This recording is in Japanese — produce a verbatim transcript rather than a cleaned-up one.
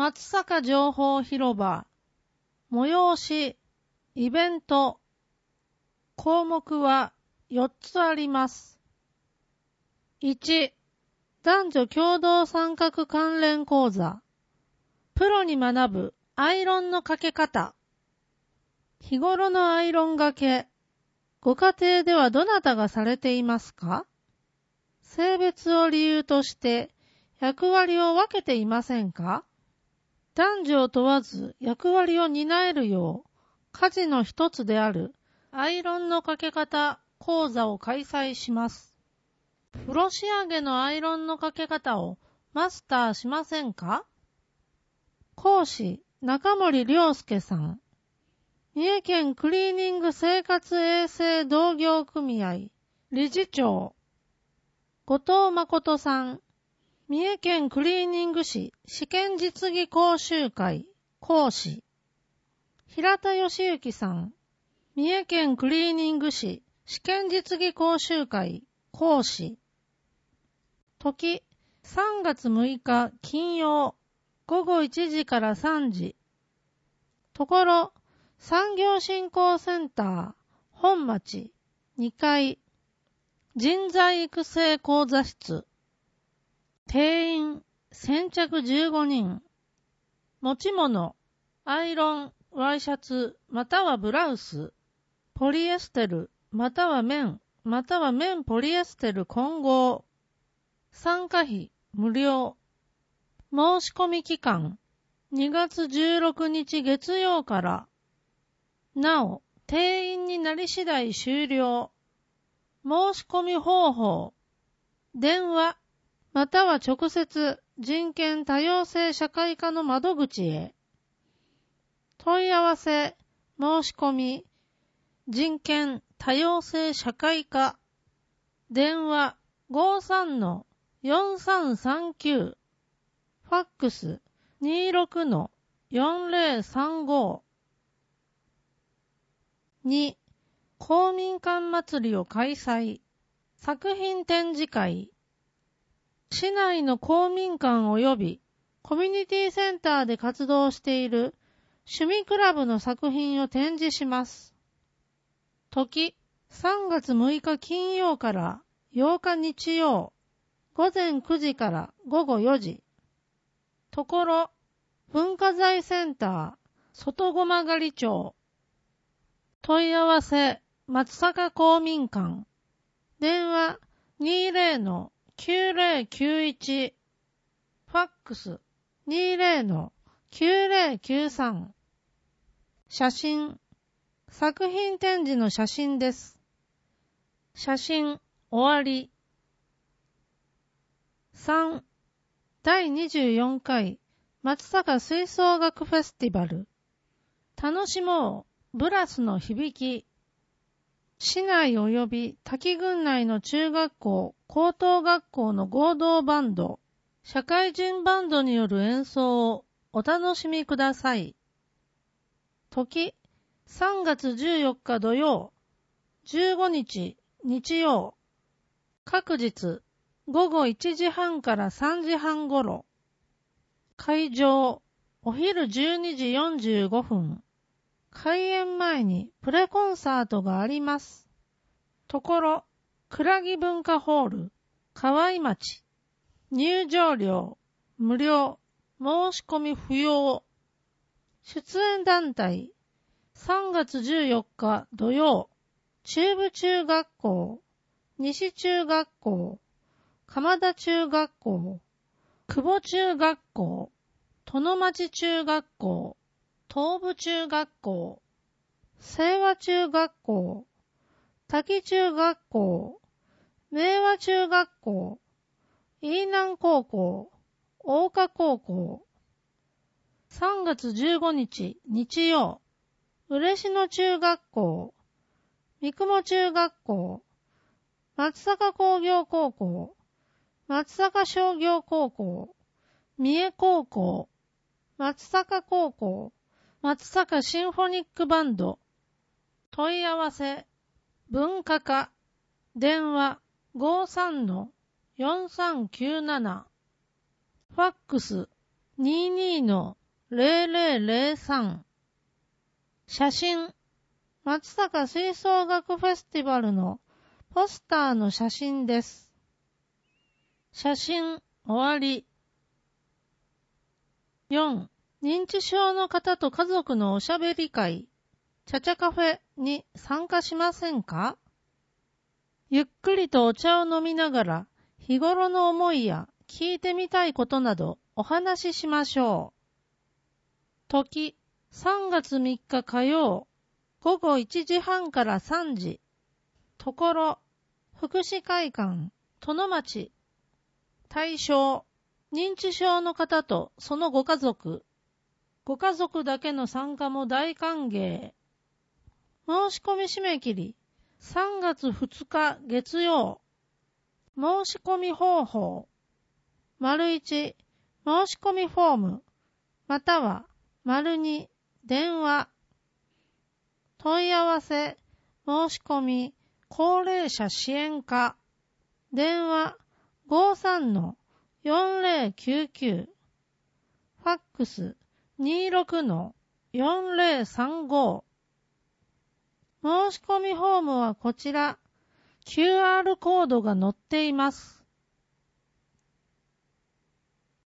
松阪情報広場、催し、イベント、項目はよっつあります。いち、男女共同参画関連講座。プロに学ぶアイロンのかけ方。日頃のアイロンがけ、ご家庭ではどなたがされていますか？性別を理由として役割を分けていませんか？男女を問わず役割を担えるよう、家事の一つであるアイロンのかけ方講座を開催します。プロ仕上げのアイロンのかけ方をマスターしませんか？講師、中森良介さん。三重県クリーニング生活衛生同業組合理事長。後藤誠さん。三重県クリーニング士試験実技講習会講師。平田義之さん。三重県クリーニング士試験実技講習会講師。時、さんがつむいか金曜、ごごいちじからさんじ。ところ、産業振興センター、本町、にかい、人材育成講座室。定員、先着じゅうごにん。持ち物、アイロン、ワイシャツ、またはブラウス、ポリエステル、または綿、または綿ポリエステル混合。参加費、無料。申し込み期間、にがつじゅうろくにち月曜から。なお、定員になり次第終了。申し込み方法。電話、または直接人権多様性社会科の窓口へ。問い合わせ、申し込み、人権多様性社会科。電話 ごーさんのよんさんさんきゅう。ファックス にーろくのよんぜろさんご。に、公民館祭りを開催。作品展示会。市内の公民館及びコミュニティセンターで活動している趣味クラブの作品を展示します。時、さんがつむいか金曜からようか日曜、ごぜんくじからごごよじ。ところ、文化財センター、外駒狩町。問い合わせ、松阪公民館。電話 にーぜろのきゅうぜろきゅういち。ファックス にーぜろのきゅうぜろきゅうさん。写真。作品展示の写真です。写真、終わり。さん. だいにじゅうよんかい松阪吹奏楽フェスティバル。楽しもう、ブラスの響き。市内及び滝郡内の中学校、高等学校の合同バンド、社会人バンドによる演奏をお楽しみください。時、さんがつじゅうよっか土曜、じゅうごにち日曜。各日、ごごいちじはんからさんじはんごろ。会場、お昼じゅうにじよんじゅうごふん。開演前にプレコンサートがあります。ところ、倉木文化ホール、河合町。入場料、無料、申し込み不要。出演団体、さんがつじゅうよっか土曜、中部中学校、西中学校、鎌田中学校、久保中学校、殿町中学校、東部中学校、清和中学校、滝中学校、明和中学校、飯南高校、大岡高校。さんがつじゅうごにち日曜、嬉野中学校、三雲中学校、松阪工業高校、松阪商業高校、三重高校、松阪高校、松阪シンフォニックバンド。問い合わせ、文化課、電話 ごーさんのよんさんきゅうなな。ファックスにじゅうにのゼロゼロゼロさん。写真、松坂吹奏楽フェスティバルのポスターの写真です。写真終わり。よん. 認知症の方と家族のおしゃべり会、チャチャカフェに参加しませんか？ゆっくりとお茶を飲みながら、日頃の思いや聞いてみたいことなどお話ししましょう。時、さんがつみっか火曜、ごごいちじはんからさんじ。ところ、福祉会館、殿町。対象、認知症の方とそのご家族。ご家族だけの参加も大歓迎。申し込み締め切り、さんがつふつか月曜。申し込み方法。丸いち、申し込みフォーム、または丸に、電話。問い合わせ、申し込み、高齢者支援課。電話、ごじゅうさんのよんぜろきゅうきゅう。ファックス、にじゅうろくのよんぜろさんご。申し込みフォームはこちら、キューアール コードが載っています。